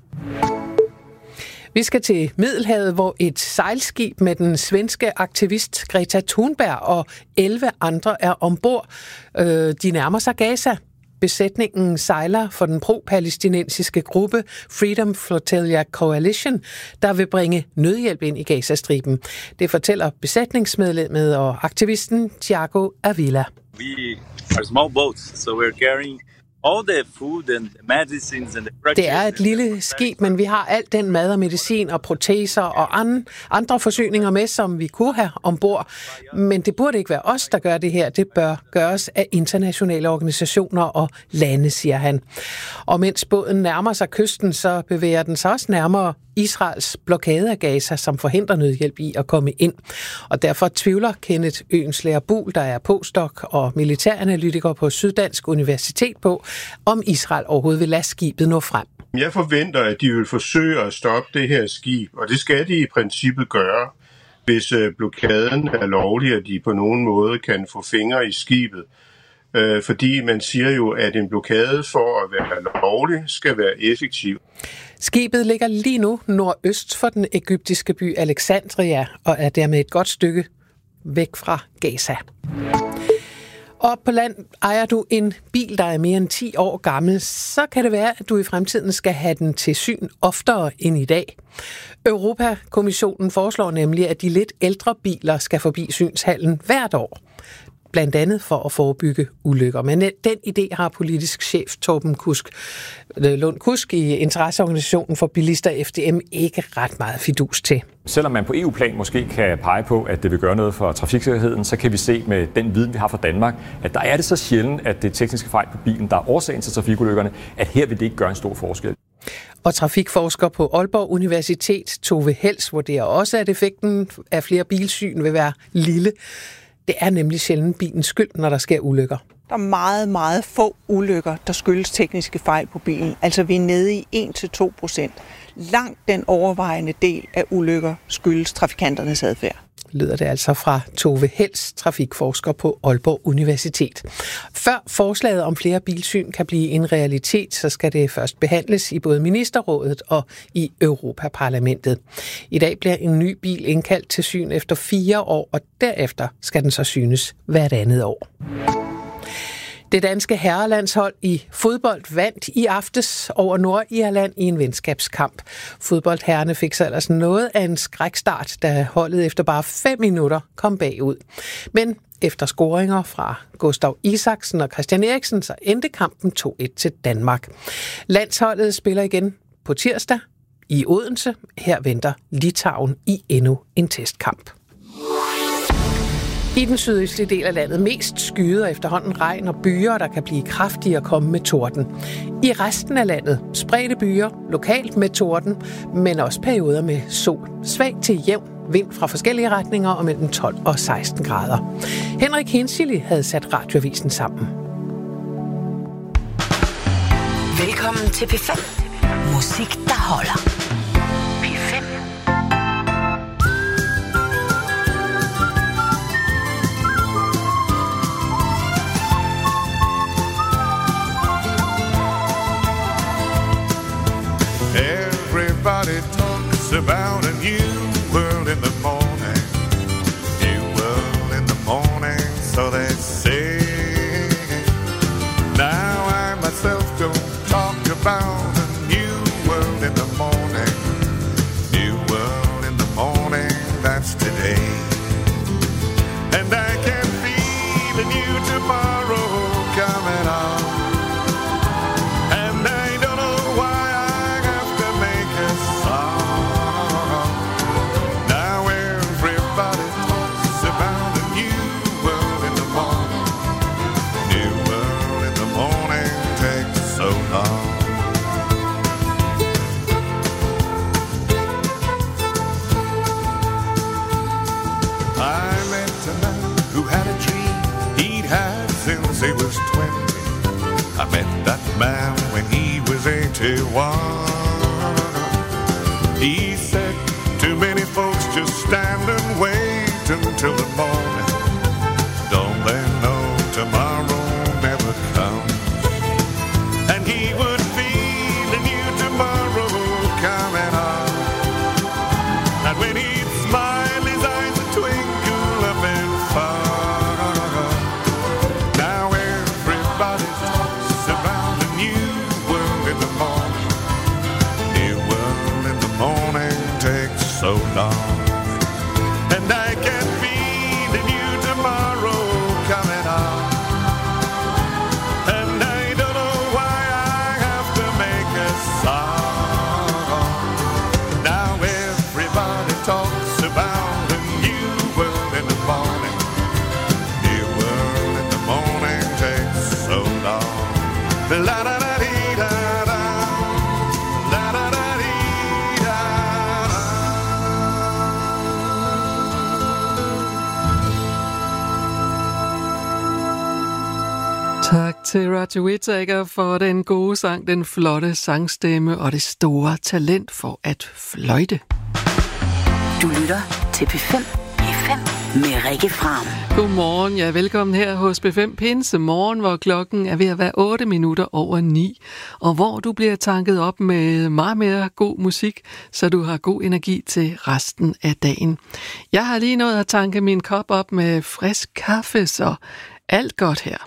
Vi skal til Middelhavet, hvor et sejlskib med den svenske aktivist Greta Thunberg og 11 andre er ombord. De nærmer sig Gaza. Besætningen sejler for den pro-palæstinensiske gruppe Freedom Flotilla Coalition, der vil bringe nødhjælp ind i Gazastriben. Det fortæller besætningsmedlemmet og aktivisten Thiago Avila. We are small boats, so we're carrying all the food and the medicines and the Det er et lille skib, men vi har alt den mad og medicin og proteser og andre forsyninger med, som vi kunne have ombord. Men det burde ikke være os, der gør det her. Det bør gøres af internationale organisationer og lande, siger han. Og mens båden nærmer sig kysten, så bevæger den sig også nærmere Israels blokade af Gaza, som forhindrer nødhjælp i at komme ind. Og derfor tvivler Kenneth Øenslæger Buhl, der er postdoc og militæranalytiker på Syddansk Universitet, på, om Israel overhovedet vil lade skibet nå frem. Jeg forventer, at de vil forsøge at stoppe det her skib, og det skal de i princippet gøre, hvis blokaden er lovlig, og de på nogen måde kan få fingre i skibet. Fordi man siger jo, at en blokade for at være lovlig skal være effektiv. Skibet ligger lige nu nordøst for den egyptiske by Alexandria og er dermed et godt stykke væk fra Gaza. Og på land ejer du en bil, der er mere end 10 år gammel, så kan det være, at du i fremtiden skal have den til syn oftere end i dag. Europakommissionen foreslår nemlig, at de lidt ældre biler skal forbi synshallen hvert år. Blandt andet for at forebygge ulykker. Men den idé har politisk chef Torben Lund Kusk i interesseorganisationen for bilister FDM ikke ret meget fidus til. Selvom man på EU-plan måske kan pege på, at det vil gøre noget for trafiksikkerheden, så kan vi se med den viden, vi har fra Danmark, at der er det så sjældent, at det er tekniske fejl på bilen, der er årsagen til trafikulykkerne, at her vil det ikke gøre en stor forskel. Og trafikforsker på Aalborg Universitet, Tove Hels, vurderer også, at effekten af flere bilsyn vil være lille. Det er nemlig sjældent bilens skyld, når der sker ulykker. Der er meget, meget få ulykker, der skyldes tekniske fejl på bilen. Altså vi er nede i 1-2%. Langt den overvejende del af ulykker skyldes trafikanternes adfærd. Lyder det altså fra Tove Hels, trafikforsker på Aalborg Universitet. Før forslaget om flere bilsyn kan blive en realitet, så skal det først behandles i både Ministerrådet og i Europaparlamentet. I dag bliver en ny bil indkaldt til syn efter 4 år, og derefter skal den så synes hvert andet år. Det danske herrelandshold i fodbold vandt i aftes over Nordirland i en venskabskamp. Fodboldherrerne fik så ellers noget af en skrækstart, da holdet efter bare 5 minutter kom bagud. Men efter scoringer fra Gustav Isaksen og Christian Eriksen, så endte kampen 2-1 til Danmark. Landsholdet spiller igen på tirsdag i Odense. Her venter Litauen i endnu en testkamp. I den sydøstlige del af landet mest skyder og efterhånden regn og byer, der kan blive kraftige og komme med torden. I resten af landet spredte byer, lokalt med torden, men også perioder med sol. Svag til jævn vind fra forskellige retninger og mellem 12 og 16 grader. Henrik Hinschili havde sat radioavisen sammen. Velkommen til P5. Musik, der holder. P5. Everybody talks about a new world in the morning. New world in the morning, so they say. Now I myself don't talk about a new world in the morning. New world in the morning, that's today. And I can feel a new tomorrow coming on. He was 20. I met that man when he was 81. He said, too many folks just stand and wait until the morning. Don't they know tomorrow never comes? And he would feel a new tomorrow coming on. And when he'd smile, his eyes would twinkle up and far. Morning. til Roger Whittaker for den gode sang, den flotte sangstemme og det store talent for at fløjte. Du lytter til P5 med Rikke Fram. Godmorgen, ja, velkommen her hos P5 Pinse Morgen, hvor klokken er ved at være 8 minutter over 9, og hvor du bliver tanket op med meget mere god musik, så du har god energi til resten af dagen. Jeg har lige nået at tanke min kop op med frisk kaffe, så alt godt her.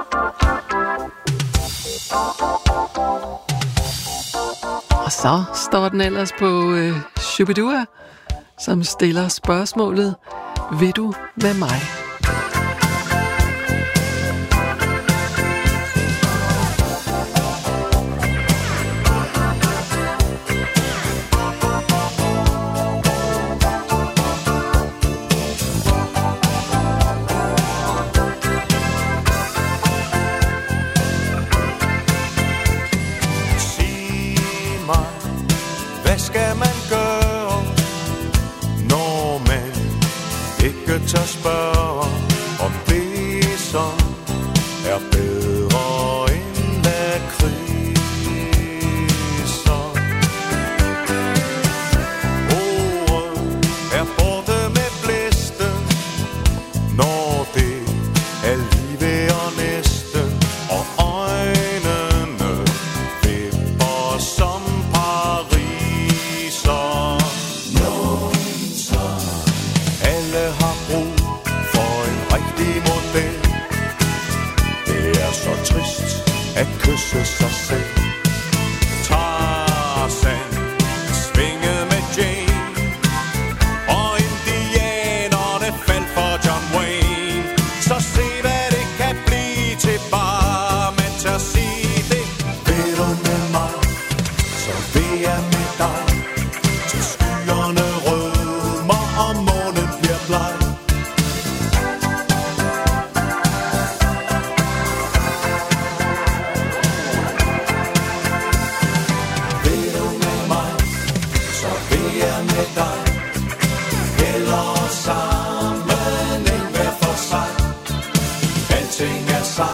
Og så står den ellers på Shubidua, som stiller spørgsmålet: vil du med mig? Hvad skal man gøre, når man ikke tør spørge, om det som er bedre end lakridser? Ordet er borte med blæste, når det er lige ved og næste, og øjnene vipper som alle har brug for en rigtig model. Det er så trist at kysse sig selv. Tarzan svingede med Jane, og indianerne faldt for John Wayne. Så se hvad det kan blive til, bare man tør sige det. Vil du med mig, så vil jeg med dig, til skyerne rødmer og månen bliver bleg. Vil du med mig, så vil jeg med dig,